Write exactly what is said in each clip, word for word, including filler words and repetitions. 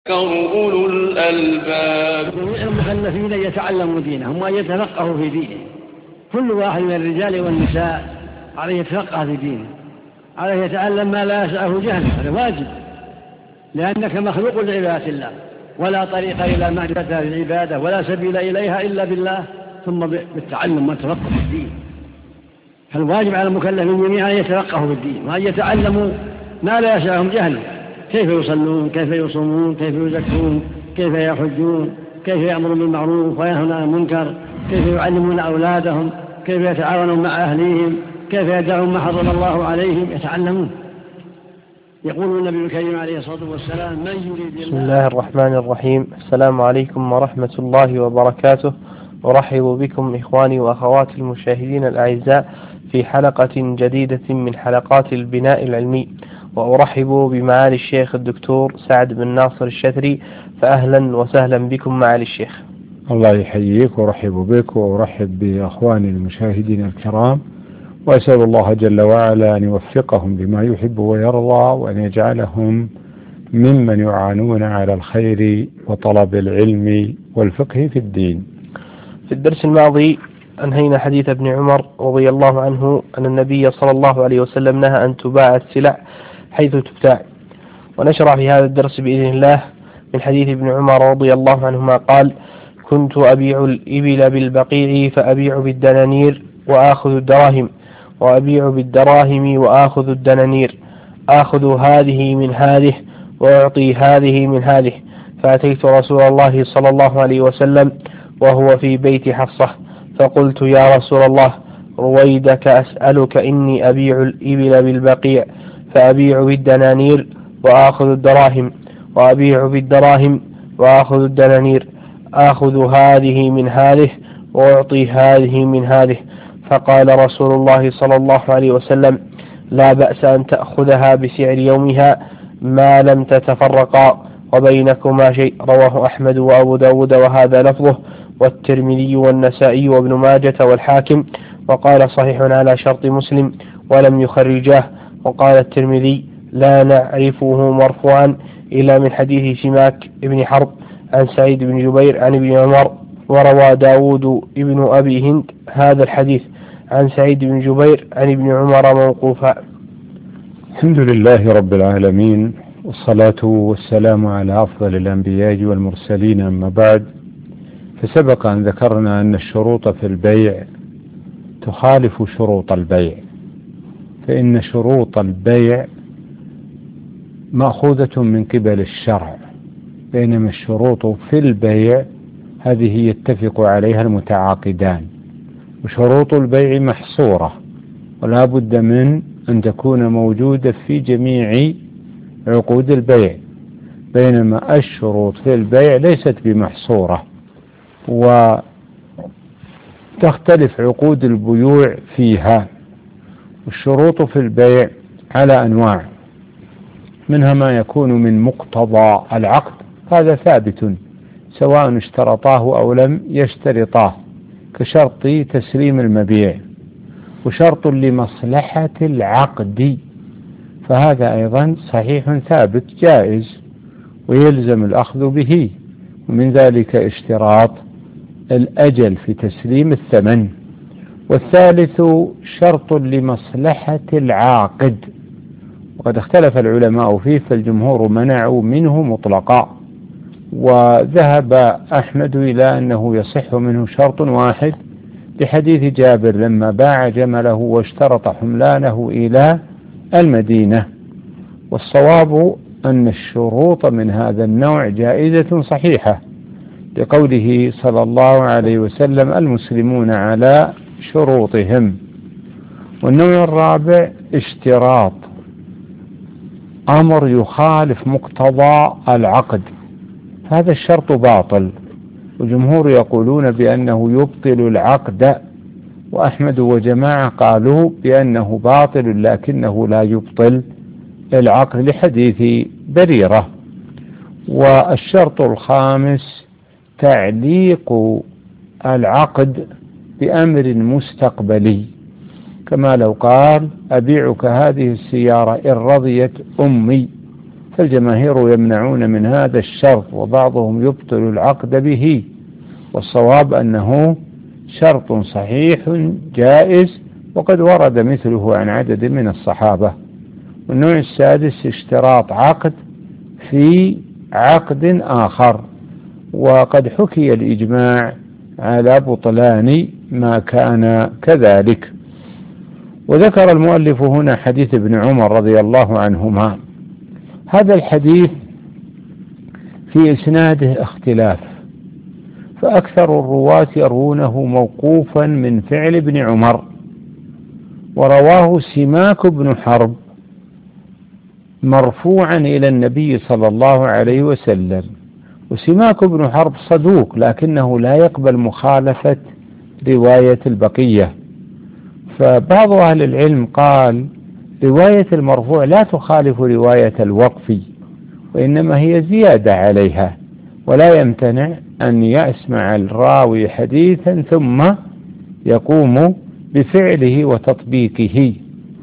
أولو الألباب. المكلفين يتعلموا دينهم وأن يتفقهوا في دينهم. كل واحد من الرجال والنساء عليه يتفقه في دينه، عليه يتعلم ما لا يسعه جهله، هذا واجب، لأنك مخلوق لعبادة الله، ولا طريق إلى معرفة العبادة ولا سبيل إليها إلا بالله ثم بالتعلم والتفقه في الدين. فالواجب على المكلفين جميعا أن يتفقهوا في الدين وأن يتعلموا ما لا يسعهم جهله، كيف يصلون، كيف يصومون، كيف يزكون، كيف يحجون، كيف يأمرون بالمعروف وينهون عن المنكر، كيف يعلمون أولادهم، كيف يتعاونون مع أهليهم، كيف يدعون ما حرم الله عليهم، يتعلمون. يقول النبي الكريم عليه الصلاة والسلام: من يريد الله. بسم الله الرحمن الرحيم. السلام عليكم ورحمة الله وبركاته. أرحب بكم إخواني وأخواتي المشاهدين الأعزاء في حلقة جديدة من حلقات البناء العلمي، وأرحب بمعالي الشيخ الدكتور سعد بن ناصر الشثري، فأهلا وسهلا بكم معالي الشيخ. الله يحييك وأرحب بك وأرحب بأخواني المشاهدين الكرام، وأسأل الله جل وعلا أن يوفقهم بما يحب ويرضى، وأن يجعلهم ممن يعانون على الخير وطلب العلم والفقه في الدين. في الدرس الماضي أنهينا حديث ابن عمر رضي الله عنه أن النبي صلى الله عليه وسلم نهى أن تباع السلع حيث تبتاع، ونشرع في هذا الدرس بإذن الله من حديث ابن عمر رضي الله عنهما قال: كنت أبيع الإبل بالبقيع فأبيع بالدنانير وآخذ الدراهم، وأبيع بالدراهم وآخذ الدنانير، آخذ هذه من هذه وأعطي هذه من هذه. فأتيت رسول الله صلى الله عليه وسلم وهو في بيت حفصة، فقلت: يا رسول الله، رويدك أسألك، إني أبيع الإبل بالبقيع فأبيع بالدنانير وآخذ الدراهم، وأبيع بالدراهم وآخذ الدنانير، آخذ هذه من هذه وأعطي هذه من هذه. فقال رسول الله صلى الله عليه وسلم: لا بأس أن تأخذها بسعر يومها ما لم تتفرقا وبينكما شيء. رواه أحمد وأبو داود وهذا لفظه، والترمذي والنسائي وابن ماجة والحاكم، وقال صحيح على شرط مسلم ولم يخرجاه. وقال الترمذي: لا نعرفه مرفوعا إلا من حديث سماك ابن حرب عن سعيد بن جبير عن ابن عمر. وروى داود ابن أبي هند هذا الحديث عن سعيد بن جبير عن ابن عمر موقوفا. الحمد لله رب العالمين، والصلاة والسلام على أفضل الأنبياء والمرسلين، أما بعد. فسبق أن ذكرنا أن الشروط في البيع تخالف شروط البيع، فإن شروط البيع مأخوذة من قبل الشرع، بينما الشروط في البيع هذه يتفق عليها المتعاقدان، وشروط البيع محصورة ولا بد من أن تكون موجودة في جميع عقود البيع، بينما الشروط في البيع ليست بمحصورة، وتختلف عقود البيوع فيها. والشروط في البيع على أنواع، منها ما يكون من مقتضى العقد، هذا ثابت سواء اشترطاه أو لم يشترطاه، كشرط تسليم المبيع، وشرط لمصلحة العقد، فهذا أيضا صحيح ثابت جائز ويلزم الأخذ به. ومن ذلك اشتراط الأجل في تسليم الثمن. والثالث شرط لمصلحة العاقد، وقد اختلف العلماء فيه، فالجمهور منعوا منه مطلقا، وذهب أحمد إلى أنه يصح منه شرط واحد لحديث جابر لما باع جمله واشترط حملانه إلى المدينة. والصواب أن الشروط من هذا النوع جائزة صحيحة، لقوله صلى الله عليه وسلم: المسلمون على شروطهم. والنوع الرابع اشتراط أمر يخالف مقتضى العقد، هذا الشرط باطل، والجمهور يقولون بأنه يبطل العقد، وأحمد وجماعة قالوا بأنه باطل لكنه لا يبطل العقد لحديث بريرة. والشرط الخامس تعليق العقد بأمر مستقبلي، كما لو قال: أبيعك هذه السيارة إن رضيت أمي، فالجماهير يمنعون من هذا الشرط، وبعضهم يبطل العقد به، والصواب أنه شرط صحيح جائز، وقد ورد مثله عن عدد من الصحابة. والنوع السادس اشتراط عقد في عقد آخر، وقد حكي الإجماع على بطلان ما كان كذلك. وذكر المؤلف هنا حديث ابن عمر رضي الله عنهما. هذا الحديث في إسناده اختلاف، فأكثر الرواة يروونه موقوفا من فعل ابن عمر، ورواه سماك بن حرب مرفوعا إلى النبي صلى الله عليه وسلم. وسماك بن حرب صدوق، لكنه لا يقبل مخالفة رواية البقية، فبعض أهل العلم قال رواية المرفوع لا تخالف رواية الوقف، وإنما هي زيادة عليها، ولا يمتنع أن يسمع الراوي حديثا ثم يقوم بفعله وتطبيقه.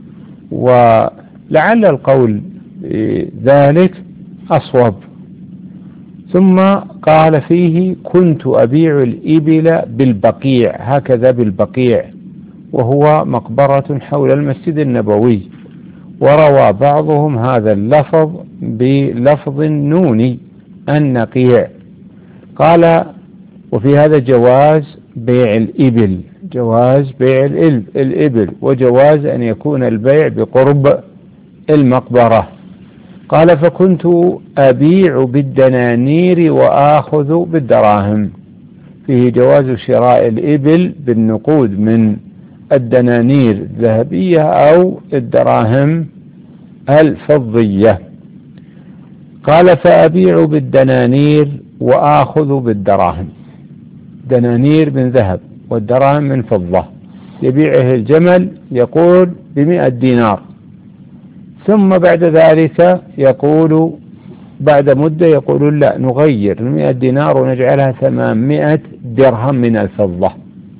ولعل القول ذلك أصوب. ثم قال فيه: كنت أبيع الإبل بالبقيع، هكذا بالبقيع، وهو مقبرة حول المسجد النبوي. وروى بعضهم هذا اللفظ بلفظ النون النقيع. قال: وفي هذا جواز بيع الإبل، جواز بيع الإبل، وجواز أن يكون البيع بقرب المقبرة. قال: فكنت أبيع بالدنانير وآخذ بالدراهم، فيه جواز شراء الإبل بالنقود من الدنانير الذهبية أو الدراهم الفضية. قال: فأبيع بالدنانير وآخذ بالدراهم، دنانير من ذهب والدراهم من فضة. يبيعه الجمل يقول بمئة دينار، ثم بعد ذلك يقول بعد مدة يقول: لا، نغير المئة دينار ونجعلها ثمانمائة درهم من الفضة.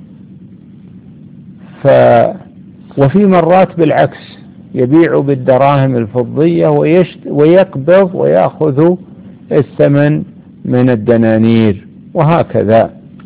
ف وفي مرات بالعكس، يبيع بالدراهم الفضية ويشت... ويقبض ويأخذ الثمن من الدنانير، وهكذا.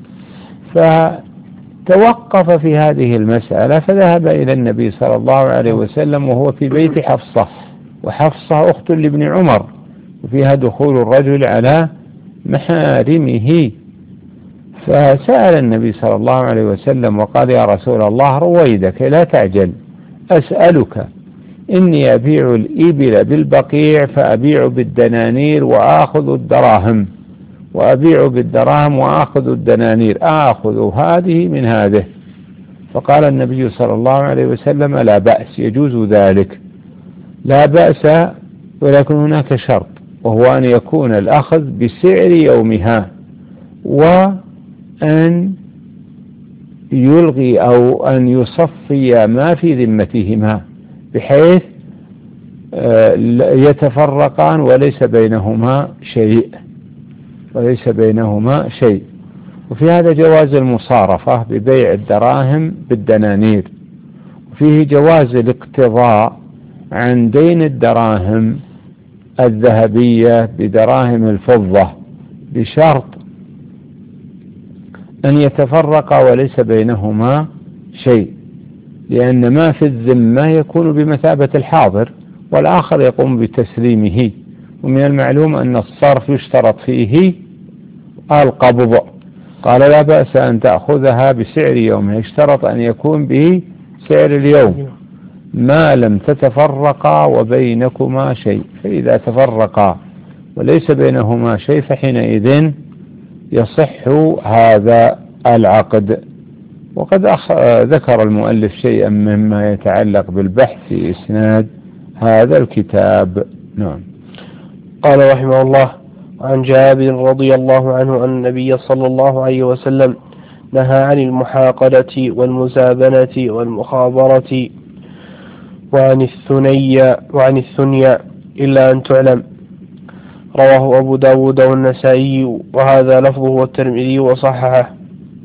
فتوقف في هذه المسألة، فذهب إلى النبي صلى الله عليه وسلم وهو في بيت حفصة، وحفصة أخت لابن عمر، وفيها دخول الرجل على محارمه. فسأل النبي صلى الله عليه وسلم وقال: يا رسول الله، رويدك لا تعجل، أسألك، إني أبيع الإبل بالبقيع فأبيع بالدنانير وآخذ الدراهم، وأبيع بالدراهم وآخذ الدنانير، آخذ هذه من هذه. فقال النبي صلى الله عليه وسلم: لا بأس، يجوز ذلك، لا بأس، ولكن هناك شرط، وهو أن يكون الأخذ بسعر يومها، وأن يلغي أو أن يصفي ما في ذمتهما، بحيث يتفرقان وليس بينهما شيء وليس بينهما شيء. وفي هذا جواز المصارفة ببيع الدراهم بالدنانير، وفيه جواز الاقتضاء عن دين الدراهم الذهبية بدراهم الفضة، بشرط أن يتفرقا وليس بينهما شيء، لأن ما في الذمة يكون بمثابة الحاضر، والآخر يقوم بتسليمه. ومن المعلوم أن الصرف يشترط فيه القبض. قال: لا بأس أن تأخذها بسعر يومها، اشترط أن يكون به سعر اليوم ما لم تتفرقا وبينكما شيء، فإذا تفرقا وليس بينهما شيء فحينئذ يصح هذا العقد. وقد أخ... ذكر المؤلف شيئا مما يتعلق بالبحث في إسناد هذا الكتاب. نعم. قال رحمه الله: عن جابر رضي الله عنه أن النبي صلى الله عليه وسلم نهى عن المحاقدة والمزابنة والمخابرة وعن الثنيا وعن الثنيا إلا أن تعلم. رواه أبو داود والنسائي، وهذا لفظه والترمذي وصححه.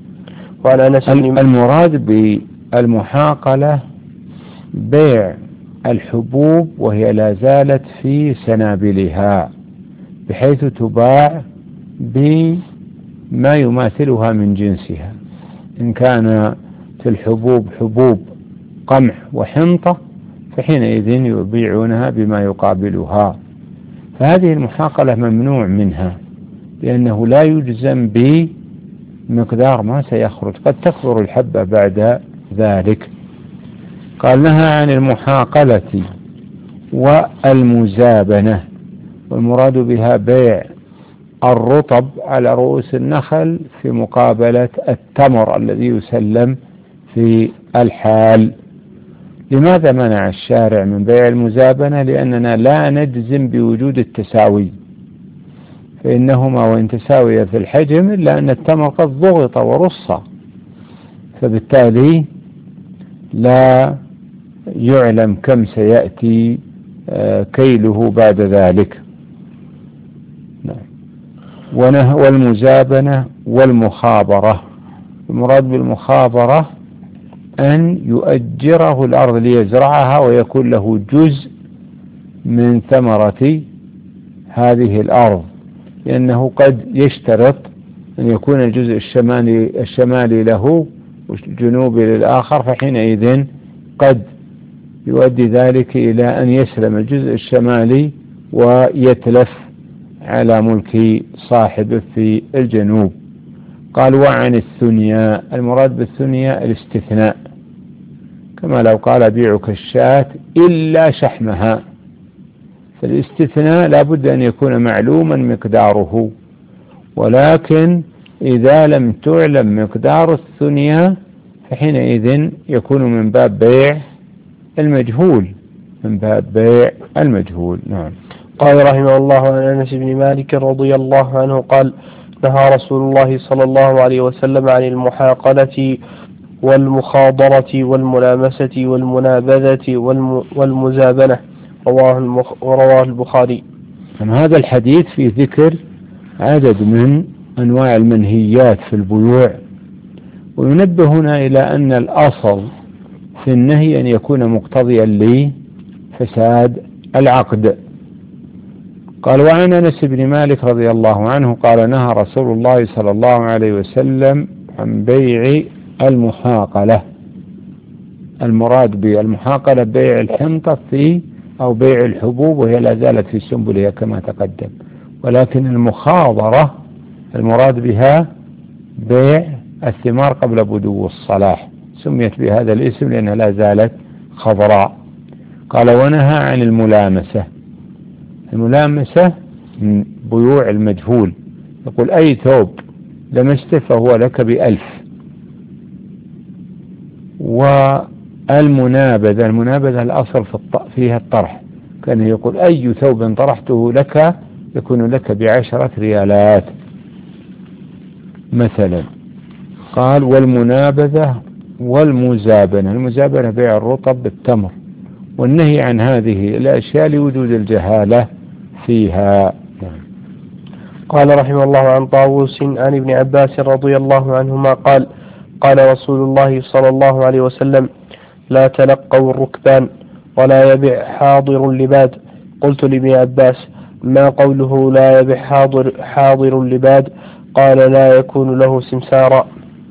وعن أنس المراد بالمحاقلة بيع الحبوب وهي لا زالت في سنابلها، بحيث تباع بما يماثلها من جنسها. إن كان في الحبوب حبوب قمح وحنطة فحينئذ يبيعونها بما يقابلها. فهذه المحاقلة ممنوع منها، لأنه لا يجزم بمقدار ما سيخرج، قد تكبر الحبة بعد ذلك. قال نهى عن المحاقلة والمزابنة، والمراد بها بيع الرطب على رؤوس النخل في مقابلة التمر الذي يسلم في الحال. لماذا منع الشارع من بيع المزابنة؟ لأننا لا نجزم بوجود التساوي، فإنهما وإن تساويا في الحجم إلا أن التمر قد ضغط ورص، فبالتالي لا يعلم كم سيأتي كيله بعد ذلك. والمزابنة والمخابرة، المراد بالمخابرة أن يؤجره الأرض ليزرعها ويكون له جزء من ثمرة هذه الأرض، لأنه قد يشترط أن يكون الجزء الشمالي, الشمالي له والجنوبي للآخر، فحينئذ قد يؤدي ذلك إلى أن يسلم الجزء الشمالي ويتلف على ملك صاحبه في الجنوب. قال وعن الثنيا، المراد بالثنيا الاستثناء، كما لو قال بيعك الشاة إلا شحمها، فالاستثناء لا بد أن يكون معلوما مقداره، ولكن إذا لم تعلم مقدار الثنيا فحينئذ يكون من باب بيع المجهول، من باب بيع المجهول. نعم. قال رحمه الله عن أنس بن مالك رضي الله عنه قال نهى رسول الله صلى الله عليه وسلم عن المحاقلة والمخاضرة والملامسة والمنابذة والمزابنة، رواه البخاري. هذا الحديث في ذكر عدد من أنواع المنهيات في البيوع، وينبهنا إلى أن الأصل في النهي أن يكون مقتضيا لفساد العقد. قال وعن أنس بن مالك رضي الله عنه قال نهى رسول الله صلى الله عليه وسلم عن بيع المحاقلة. المراد بالمحاقلة بيع الحنطة في أو بيع الحبوب وهي لا زالت في سنبلها كما تقدم، ولكن المخاضرة المراد بها بيع الثمار قبل بدو الصلاح، سميت بهذا الاسم لأنها لا زالت خضراء. قال ونهى عن الملامسة. الملامسة من بيوع المجهول، يقول أي ثوب لمسته فهو لك بألف. والمنابذة، المنابذة الأصل في فيها الطرح، كان يقول أي ثوب طرحته لك يكون لك بعشرة ريالات مثلا. قال والمنابذة والمزابنة، المزابنة بيع الرطب بالتمر، والنهي عن هذه الأشياء لوجود الجهالة فيها. قال رحمه الله عن طاووس عن ابن عباس رضي الله عنهما قال قال رسول الله صلى الله عليه وسلم لا تلقوا الركبان ولا يبع حاضر اللباد. قلت لابن عباس ما قوله لا يبع حاضر, حاضر اللباد؟ قال لا يكون له سمسارا.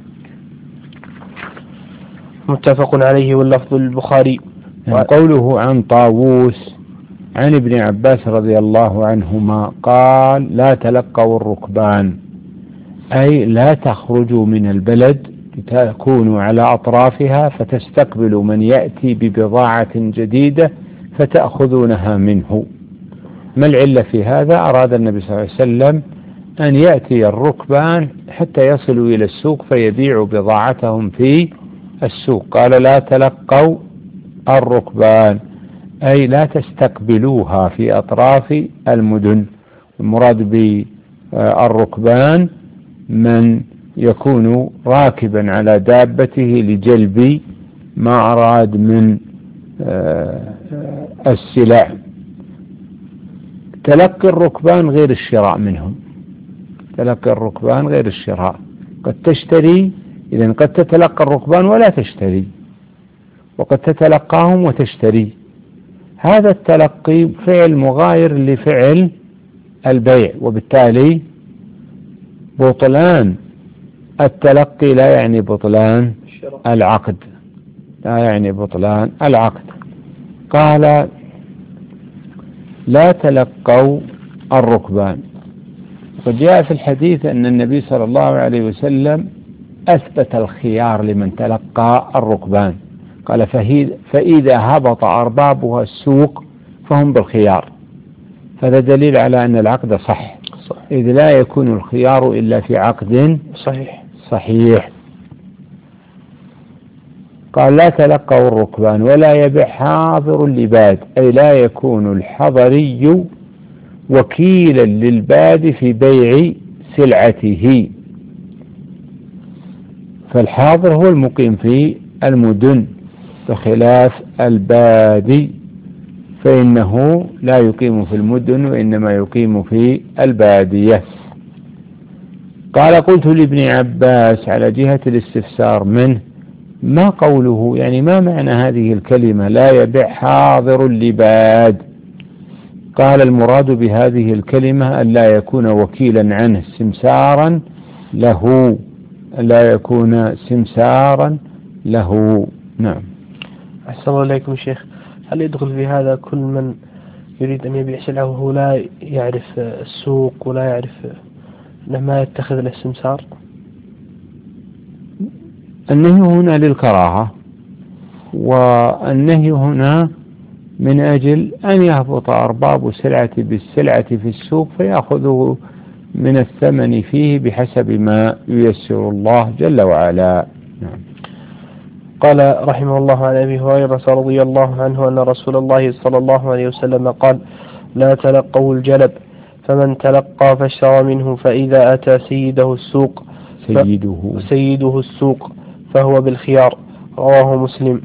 متفق عليه واللفظ للبخاري. قوله عن طاووس عن ابن عباس رضي الله عنهما قال لا تلقوا الركبان، أي لا تخرجوا من البلد لتكونوا على أطرافها فتستقبلوا من يأتي ببضاعة جديدة فتأخذونها منه. ما العلة في هذا؟ أراد النبي صلى الله عليه وسلم أن يأتي الركبان حتى يصلوا إلى السوق فيبيعوا بضاعتهم في السوق. قال لا تلقوا الركبان، أي لا تستقبلوها في أطراف المدن. المراد بالركبان من يكون راكبا على دابته لجلب ما أراد من السلع. تلقي الركبان غير الشراء منهم، تلقي الركبان غير الشراء. قد تشتري، إذن قد تتلقى الركبان ولا تشتري، وقد تتلقاهم وتشتري. هذا التلقي فعل مغاير لفعل البيع، وبالتالي بطلان التلقي لا يعني بطلان العقد، لا يعني بطلان العقد. قال لا تلقوا الركبان. وجاء في الحديث أن النبي صلى الله عليه وسلم أثبت الخيار لمن تلقى الركبان، قال فإذا هبط أربابها السوق فهم بالخيار. هذا دليل على أن العقد صح، صح. إذ لا يكون الخيار إلا في عقد صحيح صحيح. قال لا تلقوا الركبان ولا يبيع حاضر لباد، أي لا يكون الحضري وكيلا للباد في بيع سلعته، فالحاضر هو المقيم في المدن بخلاف البادي فإنه لا يقيم في المدن وإنما يقيم في البادية. قال قلت لابن عباس على جهة الاستفسار منه ما قوله، يعني ما معنى هذه الكلمة لا يبيع حاضر لباد؟ قال المراد بهذه الكلمة أن لا يكون وكيلا عنه سمسارا له، لا يكون سمسارا له. نعم. أحسن الله إليكم شيخ. هل يدخل في هذا كل من يريد أن يبيع سلعه وهو لا يعرف السوق ولا يعرف أنه ما يتخذ الاستمسار؟ النهي هنا للكراهة، والنهي هنا من أجل أن يهبط أرباب السلعة بالسلعة في السوق فيأخذوا من الثمن فيه بحسب ما ييسر الله جل وعلا. نعم. قال رحمه الله عن أبي هريرة رضي الله عنه أن رسول الله صلى الله عليه وسلم قال لا تلقوا الجلب، فمن تلقى فاشترى منه فإذا أتى سيده السوق سيده, سيده السوق فهو بالخيار. رواه مسلم.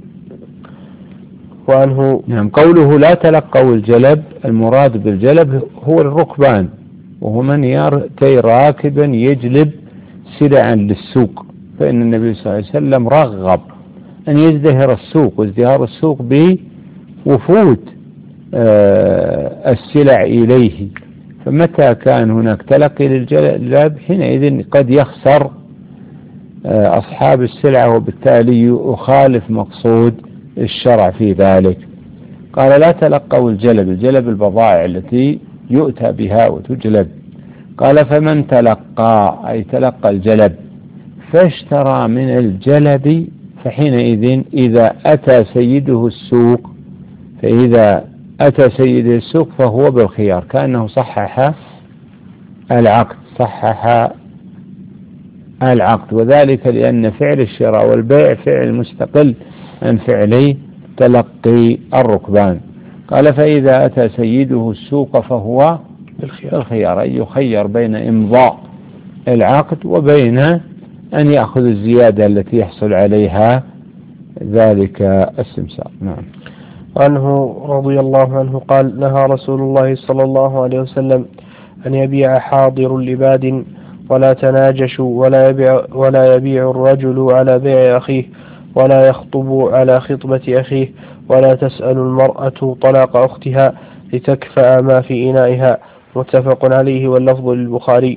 وعنه نعم. قوله لا تلقوا الجلب، المراد بالجلب هو الركبان، وهو من يأتي راكبا يجلب سلعا للسوق، فإن النبي صلى الله عليه وسلم رغب أن يزدهر السوق، وازدهار السوق بوفود السلع إليه، فمتى كان هناك تلقي للجلب حينئذ قد يخسر أصحاب السلعة، وبالتالي يخالف مقصود الشرع في ذلك. قال لا تلقوا الجلب، الجلب البضائع التي يؤتى بها وتجلب. قال فمن تلقى أي تلقى الجلب فاشترى من الجلب، فحينئذ إذا أتى سيده السوق فإذا أتى سيده السوق فهو بالخيار، كأنه صحح العقد صحح العقد وذلك لأن فعل الشراء والبيع فعل مستقل عن فعل تلقي الركبان. قال فإذا أتى سيده السوق فهو بالخيار، أي يخير بين إمضاء العقد وبين أن يأخذ الزيادة التي يحصل عليها ذلك السمسار. نعم. عنه رضي الله عنه قال نهى رسول الله صلى الله عليه وسلم أن يبيع حاضر لباد ولا تناجشوا ولا يبيع, ولا يبيع الرجل على بيع أخيه ولا يخطب على خطبة أخيه ولا تسأل المرأة طلاق أختها لتكفأ ما في إنائها. متفق عليه واللفظ للبخاري.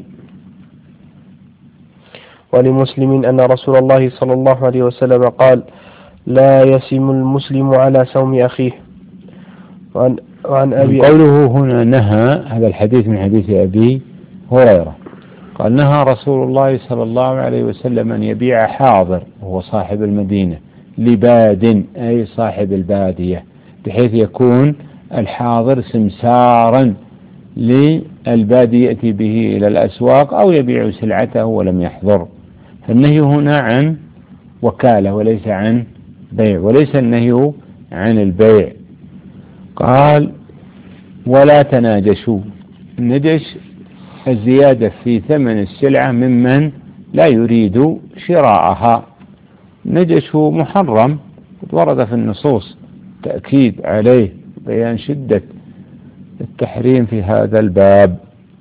ولمسلم أن رسول الله صلى الله عليه وسلم قال لا يسم المسلم على سوم أخيه. وعن, وعن أبي قوله هنا نهى، هذا الحديث من حديث أبي هريرة قال نهى رسول الله صلى الله عليه وسلم أن يبيع حاضر وهو صاحب المدينة لباد أي صاحب البادية، بحيث يكون الحاضر سمسارا للبادي يأتي به إلى الأسواق أو يبيع سلعته ولم يحضر. فالنهي هنا عن وكالة وليس عن بيع، وليس النهي عن البيع. قال ولا تناجشوا، النجش الزيادة في ثمن السلعة ممن لا يريد شراءها. نجش محرم، ورد في النصوص تأكيد عليه بيان شدة التحريم في هذا الباب،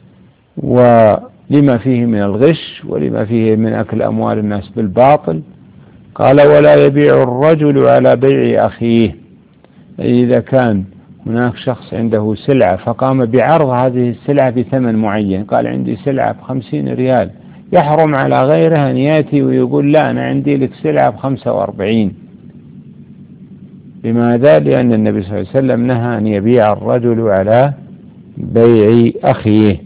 ولما فيه من الغش ولما فيه من أكل أموال الناس بالباطل. قال ولا يبيع الرجل على بيع أخيه، إذا كان هناك شخص عنده سلعة فقام بعرض هذه السلعة بثمن معين، قال عندي سلعة بخمسين ريال، يحرم على غيره أن يأتي ويقول لا أنا عندي لك سلعة بخمسة وأربعين. لماذا؟ لأن النبي صلى الله عليه وسلم نهى أن يبيع الرجل على بيع أخيه.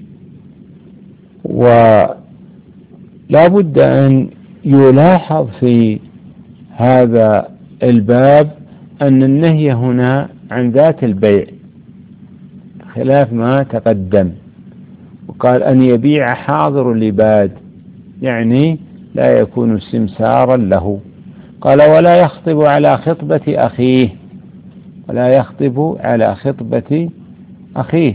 ولا بد أن يلاحظ في هذا الباب أن النهي هنا عن ذات البيع خلاف ما تقدم، وقال أن يبيع حاضر لباد، يعني لا يكون سمسارا له. قال ولا يخطب على خطبة أخيه، ولا يخطب على خطبة أخيه،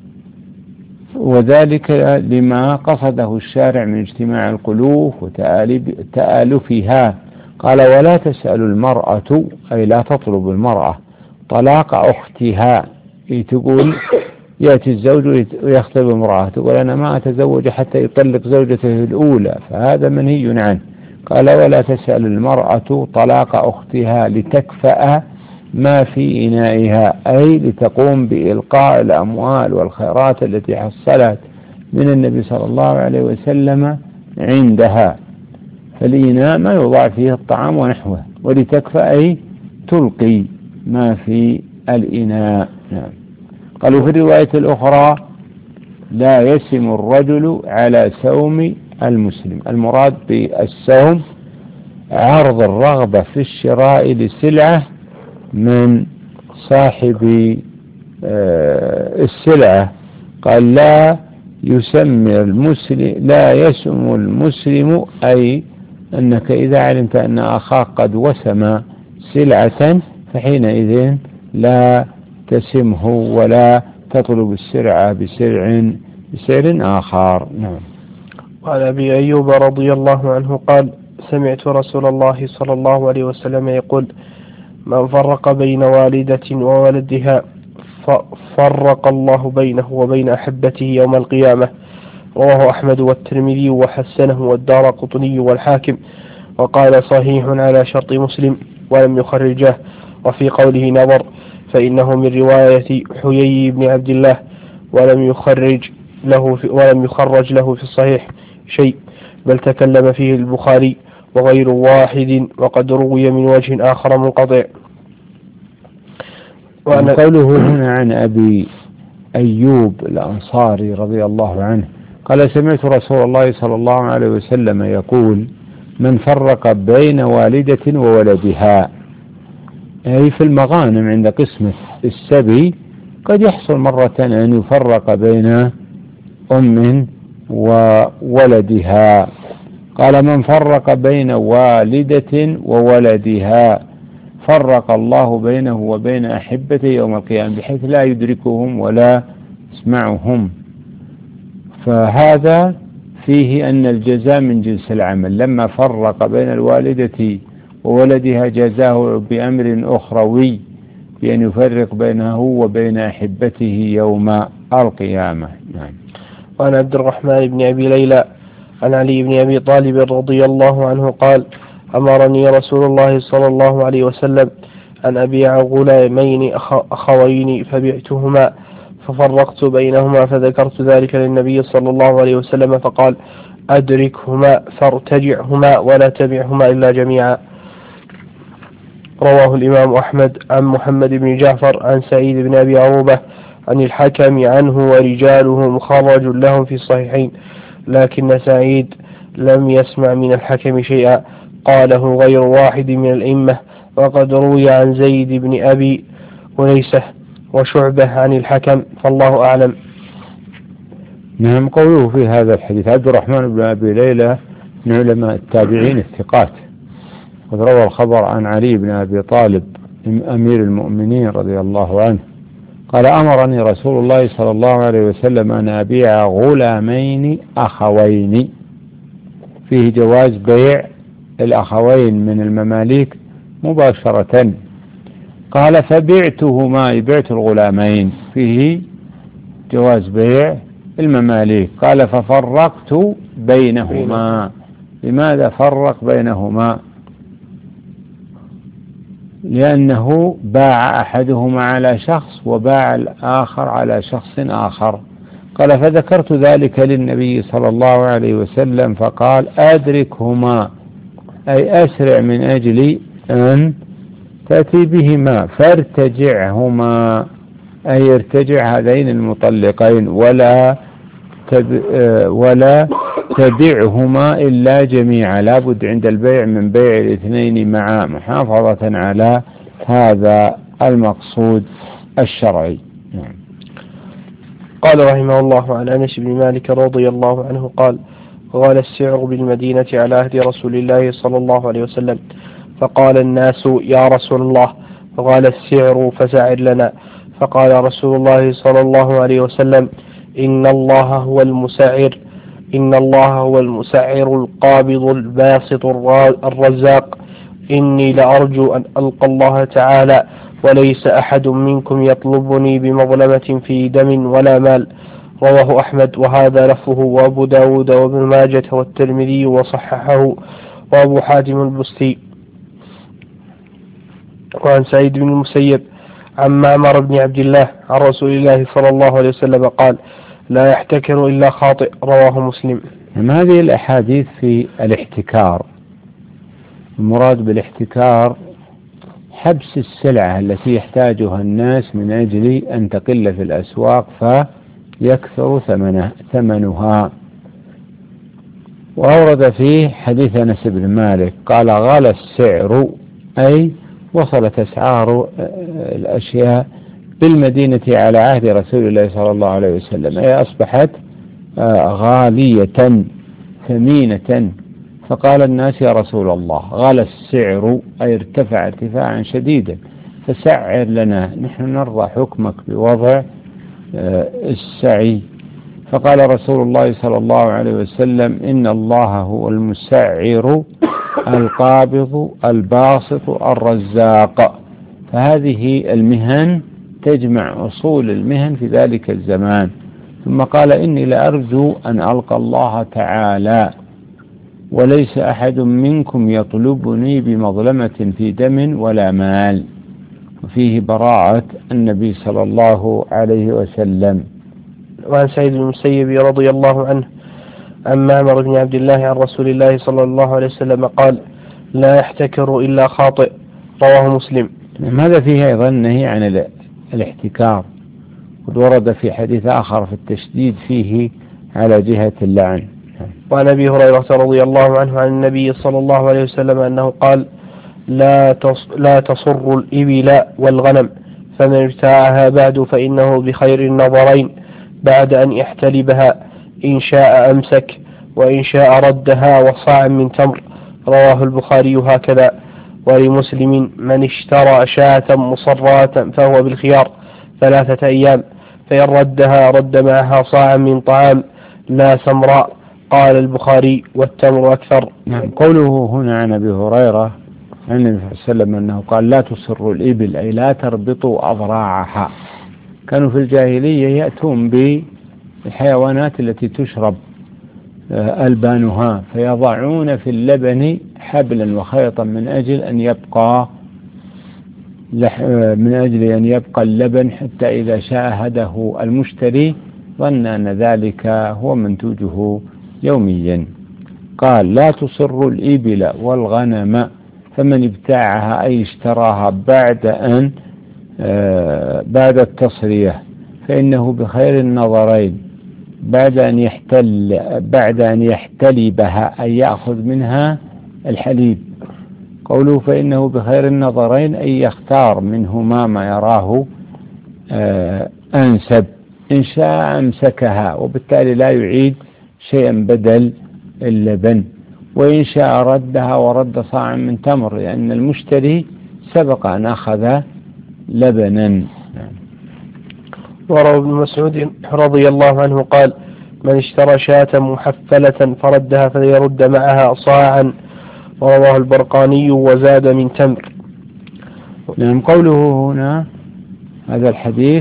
وذلك لما قصده الشارع من اجتماع القلوب وتآلفها. قال ولا تسأل المرأة، أي لا تطلب المرأة طلاق أختها، تقول يأتي الزوج ويخطب امرأة تقول أنا ما أتزوج حتى يطلق زوجته الأولى، فهذا منهي عنه. قال ولا تسأل المرأة طلاق أختها لتكفأ ما في إنائها، أي لتقوم بإلقاء الأموال والخيرات التي حصلت من النبي صلى الله عليه وسلم عندها، فالإناء ما يوضع فيه الطعام ونحوه، ولتكفأ أي تلقي ما في الإناء. نعم. قالوا في الرواية الأخرى لا يسم الرجل على سوم المسلم. المراد بالسوم عرض الرغبة في الشراء لسلعة من صاحب السلعة. قال لا يسمي المسلم، لا يسم المسلم، أي أنك إذا علمت أن أخاك قد وسم سلعة فحينئذ لا تسمه ولا تطلب السرعة بسرع بسعر آخر. نعم. وعن أبي أيوب رضي الله عنه قال سمعت رسول الله صلى الله عليه وسلم يقول من فرق بين والدة وولدها فرق الله بينه وبين أحبته يوم القيامة. رواه أحمد والترمذي وحسنه والدارقطني والحاكم، وقال صحيح على شرط مسلم ولم يخرجه. وفي قوله نظر فإنه من رواية حيي بن عبد الله ولم يخرج له في ولم يخرج له في الصحيح شيء، بل تكلم فيه البخاري وغير واحد، وقد روي من وجه آخر منقطع. وقوله هنا عن أبي أيوب الأنصاري رضي الله عنه قال سمعت رسول الله صلى الله عليه وسلم يقول من فرق بين والدة وولدها، أي في المغانم عند قسمة السبي قد يحصل مرة أن يفرق بين أم وولدها. قال من فرق بين والدة وولدها فرق الله بينه وبين أحبته يوم القيامة بحيث لا يدركهم ولا يسمعهم. فهذا فيه أن الجزاء من جنس العمل، لما فرق بين الوالدة وولدها جزاه بأمر أخروي بأن يفرق بينه وبين أحبته يوم القيامة. نعم. وعن عبد الرحمن بن أبي ليلى عن علي بن أبي طالب رضي الله عنه قال أمرني رسول الله صلى الله عليه وسلم أن أبيع غلامين أخوين فبعتهما ففرقت بينهما، فذكرت ذلك للنبي صلى الله عليه وسلم فقال أدركهما فارتجعهما ولا تبعهما إلا جميعا. رواه الإمام أحمد عن محمد بن جعفر عن سعيد بن أبي عروبة عن الحكم عنه ورجاله مخرج لهم في الصحيحين، لكن سعيد لم يسمع من الحكم شيئا قاله غير واحد من الأئمة، وقد روي عن زيد بن أبي وليسة وشعبة عن الحكم، فالله أعلم. نعم. قوله في هذا الحديث عبد الرحمن بن أبي ليلى من علماء التابعين الثقات، قد روى الخبر عن علي بن أبي طالب أمير المؤمنين رضي الله عنه قال أمرني رسول الله صلى الله عليه وسلم أن أبيع غلامين أخوين، فيه جواز بيع الأخوين من المماليك مباشرة. قال فبعتهما، بعت الغلامين، فيه جواز بيع المماليك. قال ففرقت بينهما. لماذا فرق بينهما؟ لأنه باع أحدهما على شخص وباع الآخر على شخص آخر. قال فذكرت ذلك للنبي صلى الله عليه وسلم فقال أدركهما، أي أسرع من أجل أن تأتي بهما، فارتجعهما، أي ارتجع هذين المطلقين، ولا تب ولا تبعهما إلا جميعا، لابد عند البيع من بيع الاثنين معا محافظة على هذا المقصود الشرعي. نعم. قال رحمه الله عن أنس بن مالك رضي الله عنه قال غال السعر بالمدينة على عهد رسول الله صلى الله عليه وسلم، فقال الناس يا رسول الله، فغال السعر فسعر لنا، فقال رسول الله صلى الله عليه وسلم إن الله هو المسعر إن الله هو المسعر القابض الباسط الرزاق، إني لأرجو أن ألقى الله تعالى وليس أحد منكم يطلبني بمظلمة في دم ولا مال. رواه أحمد وهذا لفظه وأبو داود وابن ماجة والترمذي وصححه وأبو حاتم البستي. وعن سعيد بن المسيب عن معمر بن عبد الله عن رسول الله صلى الله عليه وسلم قال لا يحتكر إلا خاطئ. رواه مسلم. هذه الأحاديث في الاحتكار، المراد بالاحتكار حبس السلعة التي يحتاجها الناس من أجل أن تقل في الأسواق فيكثر ثمنه ثمنها. وأورد فيه حديث أنس بن مالك قال غال السعر، أي وصلت أسعار الأشياء بالمدينة على عهد رسول الله صلى الله عليه وسلم، أي أصبحت غالية ثمينة. فقال الناس يا رسول الله غال السعر، أي ارتفع ارتفاعا شديدا، فسعر لنا، نحن نرضى حكمك بوضع السعي. فقال رسول الله صلى الله عليه وسلم إن الله هو المسعر القابض الباسط الرزاق. فهذه المهن تجمع أصول المهن في ذلك الزمان. ثم قال إني لأرجو أن ألقى الله تعالى وليس أحد منكم يطلبني بمظلمة في دم ولا مال. وفيه براءة النبي صلى الله عليه وسلم. وعن سعيد بن المسيب رضي الله عنه عن معمر بن عبد الله عن رسول الله صلى الله عليه وسلم قال لا يحتكر إلا خاطئ. رواه مسلم. هذا فيه أيضا نهي عن الاحتكار، قد ورد في حديث آخر في التشديد فيه على جهة اللعن. وعن أبي هريرة رضي الله عنه عن النبي صلى الله عليه وسلم أنه قال لا لا تصر الإبل والغنم، فمن ابتاعها بعد فإنه بخير النظرين بعد أن يحتلبها، إن شاء أمسك وإن شاء ردها وصاع من تمر. رواه البخاري هكذا. ولمسلم من اشترى شاة مصراة فهو بالخيار ثلاثة أيام، فإن ردها رد معها صاعا من طعام لا سمراء. قال البخاري والتمر أكثر. نعم. قوله هنا عن أبي هريرة عن النبي صلى الله عليه وسلم أنه قال لا تصر الإبل، أي لا تربطوا أضراعها. كانوا في الجاهلية يأتون بالحيوانات التي تشرب ألبانها فيضعون في اللبن حبلا وخيطا من أجل أن يبقى من أجل أن يبقى اللبن حتى إذا شاهده المشتري ظن أن ذلك هو منتوجه يوميا. قال لا تصر الإبل والغنم، فمن ابتاعها أي اشتراها بعد أن بعد التصرية فإنه بخير النظرين بعد أن يحتل بعد أن يحتلبها أي يأخذ منها الحليب. قوله فإنه بخير النظرين أي يختار منهما ما يراه أنسب، إن شاء أمسكها وبالتالي لا يعيد شيئا بدل اللبن، وإن شاء ردها ورد صاعا من تمر، لأن المشتري سبق أن أخذ لبنا. وروى ابن مسعود رضي الله عنه قال من اشترى شاة محفلة فردها فليرد معها صاعا. ورواه البرقاني وزاد من تمر. نعم. قوله هنا هذا الحديث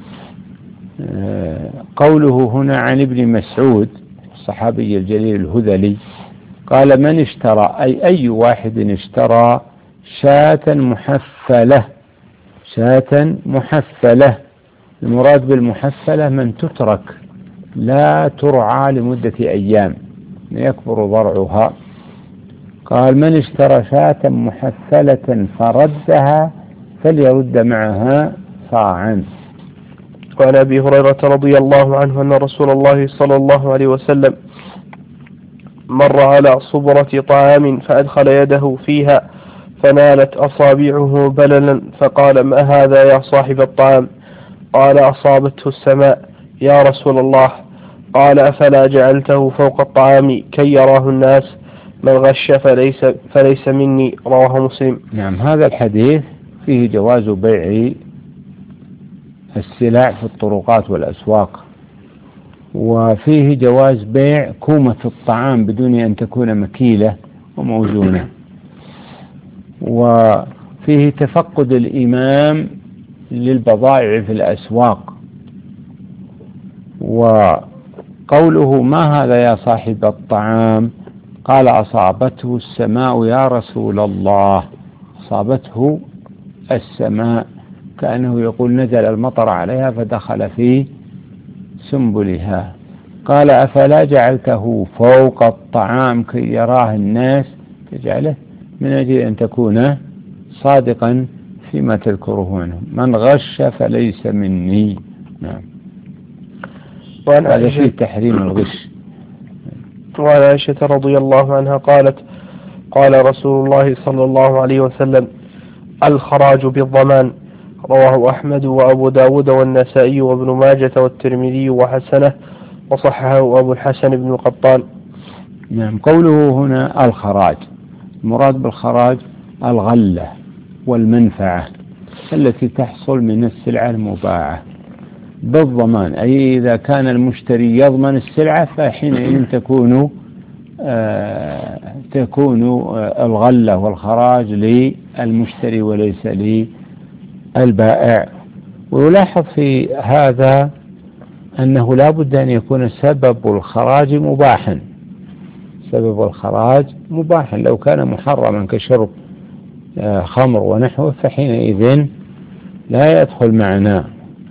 قوله هنا عن ابن مسعود الصحابي الجليل الهذلي قال من اشترى، أي أي واحد اشترى شاة محفلة، شاة محفلة. المراد بالمحفلة من تترك لا ترعى لمدة أيام يكبر ضرعها. قال من اشترى شاة محفلة فردها فليرد معها صاعا. وعن أبي هريرة رضي الله عنه أن رسول الله صلى الله عليه وسلم مر على صبرة طعام فأدخل يده فيها فنالت أصابعه بللا فقال ما هذا يا صاحب الطعام؟ قال أصابته السماء يا رسول الله. قال أفلا جعلته فوق الطعام كي يراه الناس؟ من غش فليس, فليس مني. رواه مسلم. نعم، هذا الحديث فيه جواز بيع السلع في الطرقات والأسواق، وفيه جواز بيع كومة الطعام بدون أن تكون مكيلة وموزونة، وفيه تفقد الإمام للبضائع في الأسواق. وقوله ما هذا يا صاحب الطعام؟ قال أصابته السماء يا رسول الله. أصابته السماء كأنه يقول نزل المطر عليها فدخل في سنبلها. قال أفلا جعلته فوق الطعام كي يراه الناس؟ تجعله من أجل أن تكون صادقا فيما تذكره عنه. من غش فليس مني. نعم، هذا فيه تحريم الغش. وعن عائشة رضي الله عنها قالت قال رسول الله صلى الله عليه وسلم الخراج بالضمان. رواه أحمد وأبو داود والنسائي وابن ماجة والترمذي وحسنه وصححه أبو الحسن بن القطان. نعم، قوله هنا الخراج، المراد بالخراج الغلة والمنفعة التي تحصل من السلعة المباعة بالضمان، أي إذا كان المشتري يضمن السلعة فحينئذ تكون آه تكون آه الغلة والخراج للمشتري وليس للبائع. ويلاحظ في هذا أنه لا بد أن يكون سبب الخراج مباحا، سبب الخراج مباحا. لو كان محرما كشرب آه خمر ونحوه فحينئذ لا يدخل معنا،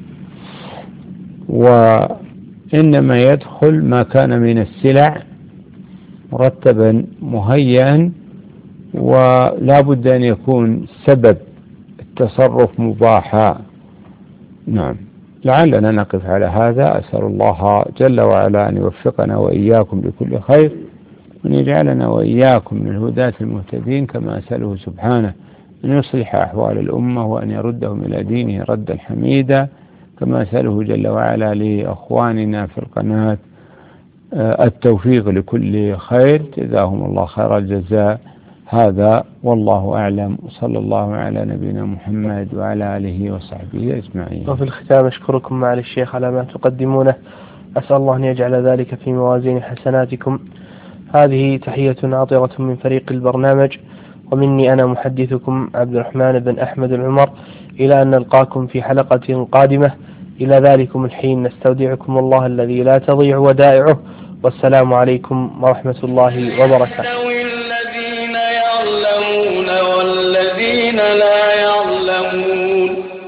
وإنما يدخل ما كان من السلع مرتبا مهيئا، ولا بد أن يكون سبب التصرف مباحا. نعم، لعلنا نقف على هذا. أسأل الله جل وعلا أن يوفقنا وإياكم لكل خير، وأن يجعلنا وإياكم من الهداة المهتدين، كما أسأله سبحانه أن يصلح أحوال الأمة وأن يردهم إلى دينه ردا حميدا، كما أسأله جل وعلا لأخواننا في القناة التوفيق لكل خير، جزاهم الله خير الجزاء. هذا والله أعلم، وصلى الله على نبينا محمد وعلى آله وصحبه أجمعين. وفي الختام أشكركم معالي الشيخ على ما تقدمونه، أسأل الله أن يجعل ذلك في موازين حسناتكم. هذه تحية عطرة من فريق البرنامج، ومني أنا محدثكم عبد الرحمن بن أحمد العمر، إلى أن نلقاكم في حلقة قادمة. إلى ذلكم الحين نستودعكم الله الذي لا تضيع ودائعه، والسلام عليكم ورحمة الله وبركاته. الذين يعلمون والذين لا يعلمون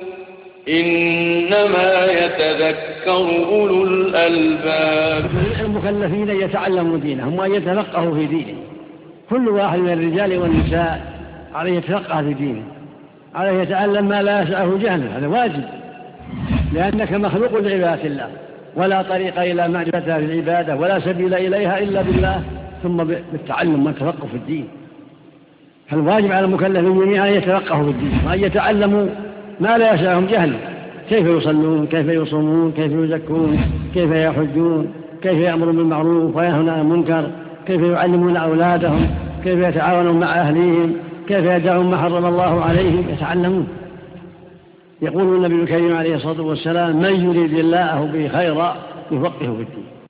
إنما يتذكر أولو الألباب. المكلفين يتعلموا دينهم وأن يتفقهوا في دينهم. كل واحد من الرجال والنساء عليه يتفقه في دينه، عليه يتعلم ما لا يسعه جهله، هذا واجب، لأنك مخلوق لعبادة الله، ولا طريق إلى معرفتها في العبادة ولا سبيل إليها إلا بالله، ثم بالتعلم والتفقه في الدين. فالواجب على المكلفين جميعا أن يتفقهوا في الدين وأن يتعلموا ما لا يسعهم جهله، كيف يصلون، كيف يصومون، كيف يزكون، كيف يحجون، كيف يأمرون بالمعروف وينهون عن المنكر، كيف يعلمون أولادهم، كيف يتعاونون مع أهليهم، كيف يدعون ما حرم الله عليهم، يتعلمون. يقول النبي الكريم عليه الصلاة والسلام من يريد الله به خيرا يفقهه في الدين.